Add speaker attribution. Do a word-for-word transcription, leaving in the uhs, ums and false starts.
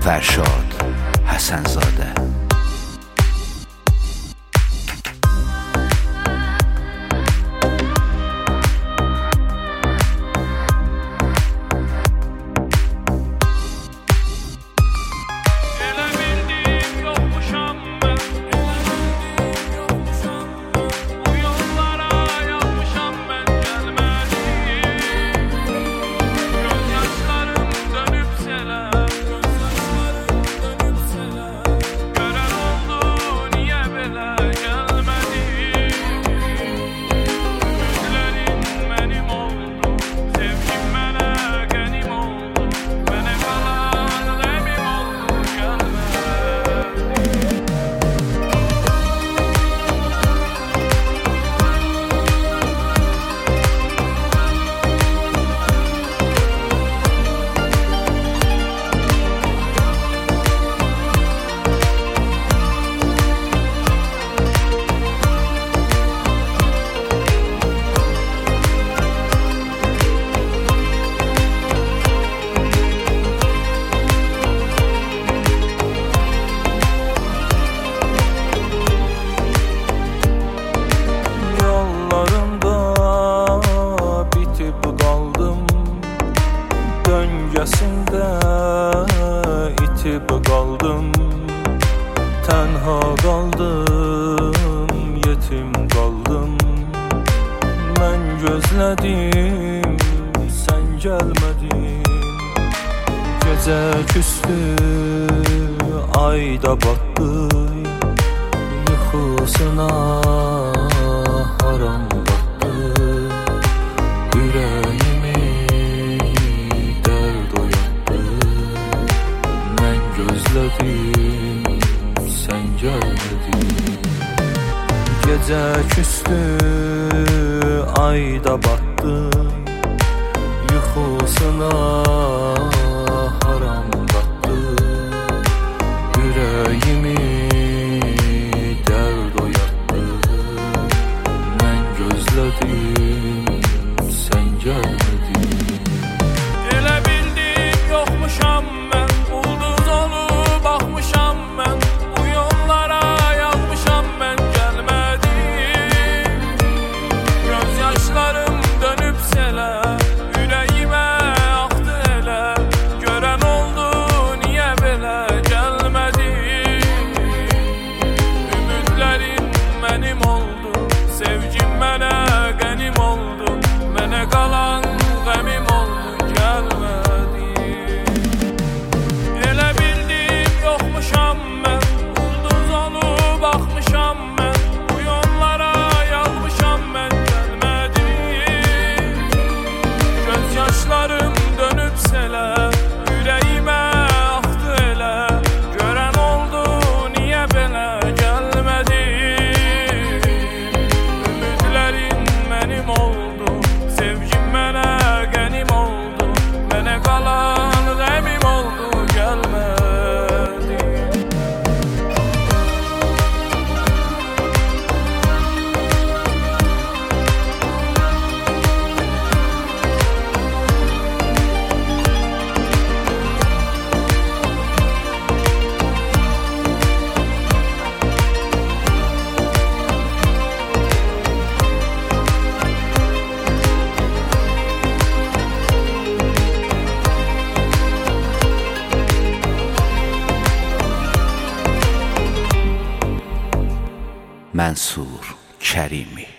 Speaker 1: Fərşad Həsənzadə.
Speaker 2: Döngəsində itib qaldım, tənha qaldım, yetim qaldım. Mən gözlədim, sən gəlmədin. Gecə küstü, ayda batdı, yuxusuna haram batdı. Ürəyimi gözlədim, sən gəlmədin. Gecə küstü, ayda batdı, yuxusuna haram batdı. Ürəyimi dərd oyatdı. Mən gözlədim, sən gəlmədin.
Speaker 3: Elə bildim yoxmuşam mən, ulduz olub baxmışam mən, bu yollara yazmışam mən, gəlmədim. Göz yaşlarım dönüb selə, ürəyimə axdı elə. Görən oldu, niyə belə gəlmədim? Ümidlərim mənim oldu, sevgim mənə qənim oldu, mənə qalan qəmim oldu, gəlmədim. Elə bildim yoxmuşam mən, ulduz olub baxmışam mən, bu yollara yazmışam mən, gəlmədim. Göz yaşlarım dönüb selə, ürəyimə axdı elə. Görən oldu, niyə belə gəlmədim? Ümidlərim mənim oldu, sevgim mənə qənim oldu, mənə qalan qəmim oldu, gəlmədi.
Speaker 1: Mənsur Kərimi.